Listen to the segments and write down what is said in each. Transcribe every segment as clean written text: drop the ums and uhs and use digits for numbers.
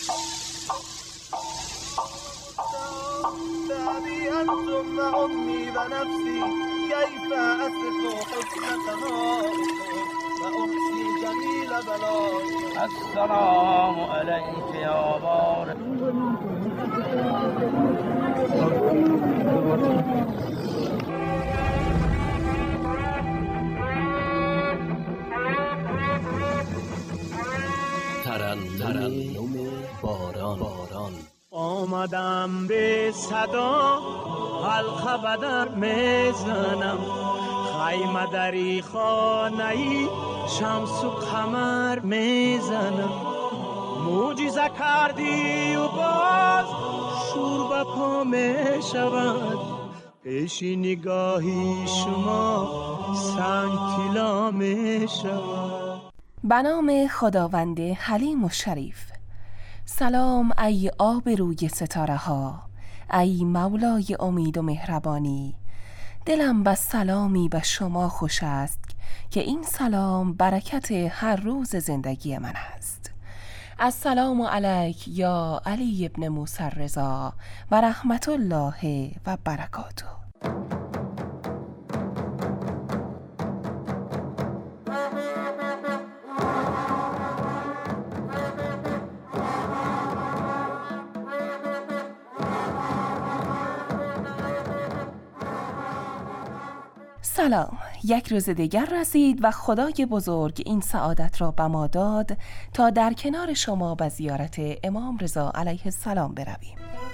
ثم أمي ونفسي كيف أصف حسنتها وأحصي جميل بلاك. السلام عليك يا بار. ترنم باران. آمدم به صدا حلقه بدر میزنم، خیمه دری خانه‌ای شمس و قمر میزنم. معجزه کردی و باز شور به پا میشود، پیش نگاهی شما سنگ طلا میشود. به نام خداوند حلیم و شریف. سلام ای آبروی ستاره ها، ای مولای امید و مهربانی. دلم به سلامی به شما خوش است که این سلام برکت هر روز زندگی من است. السلام علیک یا علی ابن موسی رضا و رحمت الله و برکاته. سلام، یک روز دیگر رسید و خدای بزرگ این سعادت را به ما داد تا در کنار شما به زیارت امام رضا علیه السلام برویم.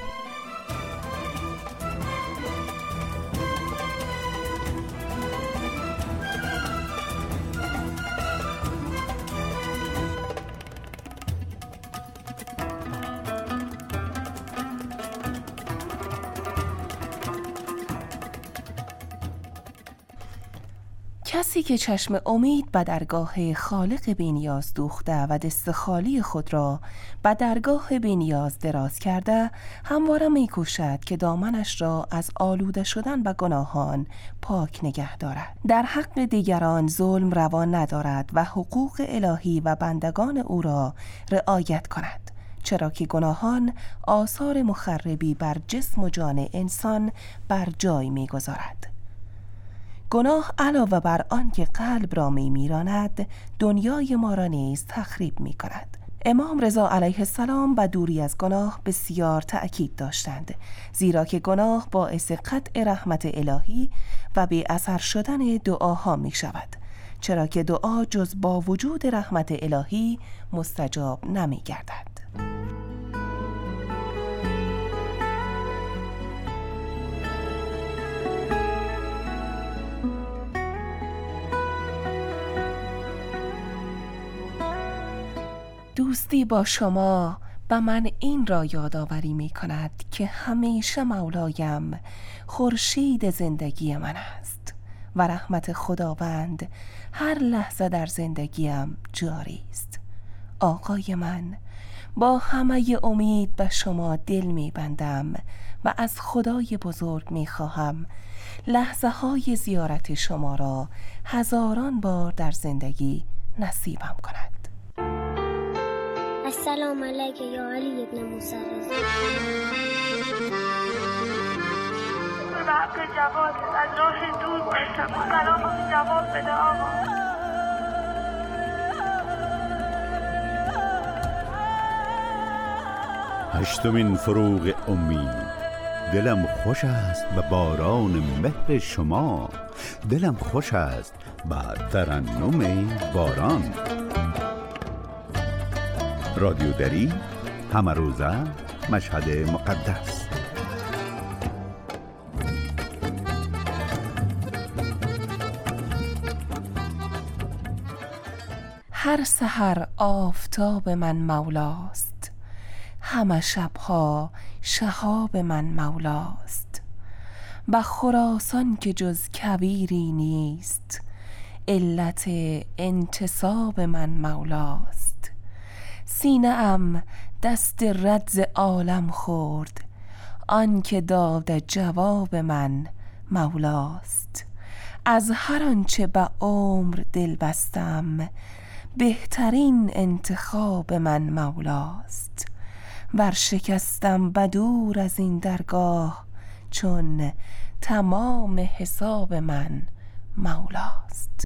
کسی که چشم امید به درگاه خالق بی‌نیاز دوخته و دست خالی خود را به درگاه بی‌نیاز دراز کرده، همواره می‌کوشد که دامنش را از آلوده شدن به گناهان پاک نگه دارد. در حق دیگران ظلم روا ندارد و حقوق الهی و بندگان او را رعایت کند، چرا که گناهان آثار مخربی بر جسم و جان انسان بر جای می‌گذارد. گناه علاوه بر آن که قلب را میراند، دنیای ما را نیز تخریب می کند. امام رضا علیه السلام به دوری از گناه بسیار تأکید داشتند، زیرا که گناه باعث قطع رحمت الهی و بی اثر شدن دعاها می شود، چرا که دعا جز با وجود رحمت الهی مستجاب نمی گردد. دوستی با شما به من این را یادآوری می کند که همیشه مولایم خورشید زندگی من است و رحمت خداوند هر لحظه در زندگیم جاری است. آقای من، با همه امید به شما دل می بندم و از خدای بزرگ می خواهم لحظه های زیارت شما را هزاران بار در زندگی نصیبم کند. السلام علیک یا علی ابن موسی رضا. به حق جواد از راه دور باشم، سلام جواب بده آقا. هشتمین فروغ امید. دلم خوش است به باران مهر شما، دلم خوش است به ترنم باران. رادیو دری، همه روزه، مشهد مقدس. هر سحر آفتاب من مولاست، همه شبها شهاب من مولاست. و خراسان که جز کویری نیست، علت انتصاب من مولاست. سینه ام دست رد ز عالم خورد، آن که داد جواب من مولاست. از هر آنچه به عمر دل بستم، بهترین انتخاب من مولاست. ورشکستم بدور از این درگاه، چون تمام حساب من مولاست.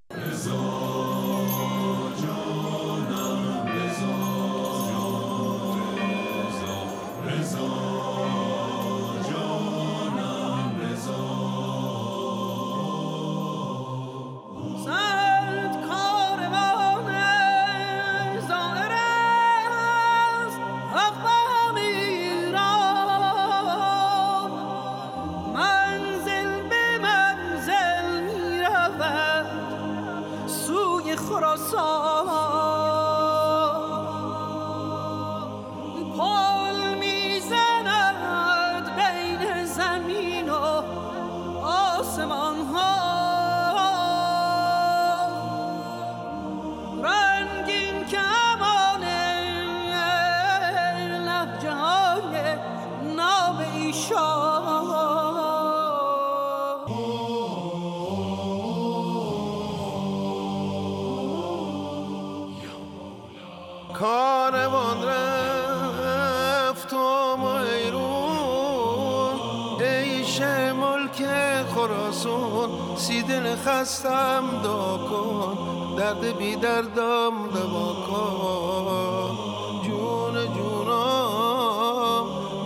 کاروان رفت و مهرون، عیش ملک خراسان، سی دل خستم دعا کن، درد بی دردم دوا کن. جون جونم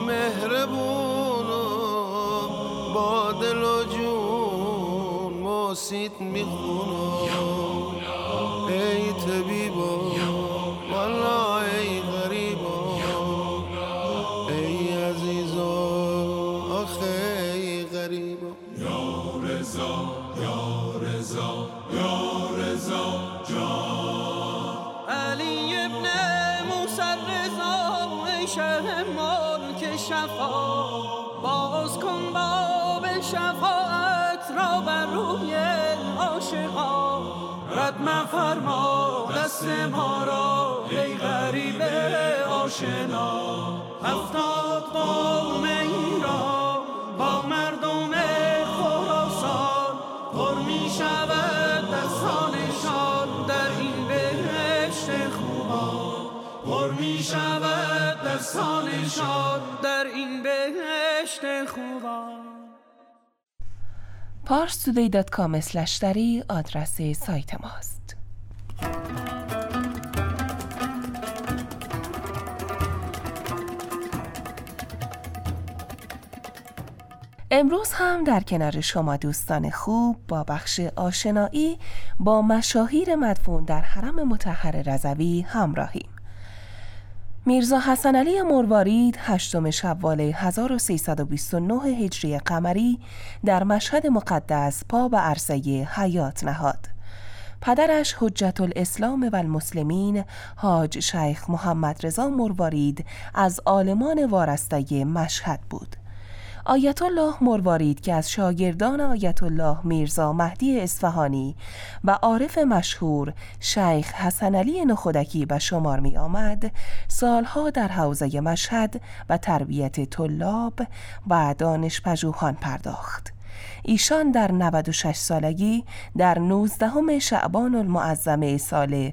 مهربونم، با دل و جون موسیت میخونم. ای طبیبا والا ای غریبا، ای عزیزا آخه ای غریبا. یا رضا یا رضا یا رضا جان، علی ابن موسی رضا، ای شه ملک شفا، باز کن باب شفاعت را بر روی عاشقان. رد مفرما دست ما را ای غریب آشنا، 70 قوم ایران با مردم خراسان، پر می شود دستانشان در این بهشت خوبان، پر می شود دستانشان در این بهشت خوبان. parstoday.com/dari آدرس سایت ماست. امروز هم در کنار شما دوستان خوب با بخش آشنایی با مشاهیر مدفون در حرم مطهر رضوی همراهیم. میرزا حسن علی مروارید 8 شوال 1329 هجری قمری در مشهد مقدس پا به عرصه حیات نهاد. پدرش حجت الاسلام و المسلمین حاج شیخ محمد رضا مروارید از عالمان وارسته مشهد بود. آیت الله مروارید که از شاگردان آیت الله میرزا مهدی اصفهانی و عارف مشهور شیخ حسن علی نخودکی به شمار می آمد، سالها در حوزه مشهد و تربیت طلاب و دانش پژوهان پرداخت. ایشان در 96 سالگی در 19 شعبان المعظم سال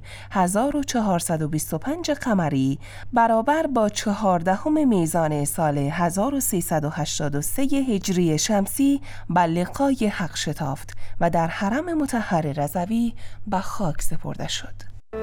1425 قمری برابر با 14 میزان سال 1383 هجری شمسی به لقای حق شتافت و در حرم مطهر رضوی به خاک سپرده شد.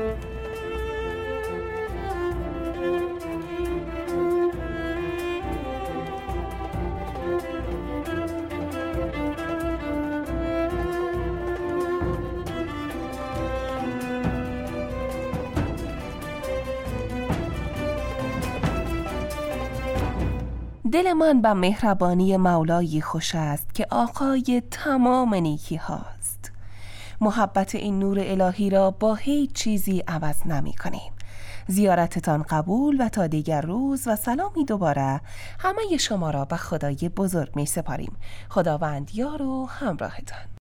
دل من به مهربانی مولایی خوش است که آقای تمام نیکی هاست. محبت این نور الهی را با هیچ چیزی عوض نمی کنیم. زیارتتان قبول و تا دیگر روز و سلامی دوباره همه شما را به خدای بزرگ می سپاریم. خداوند یار و همراهتان.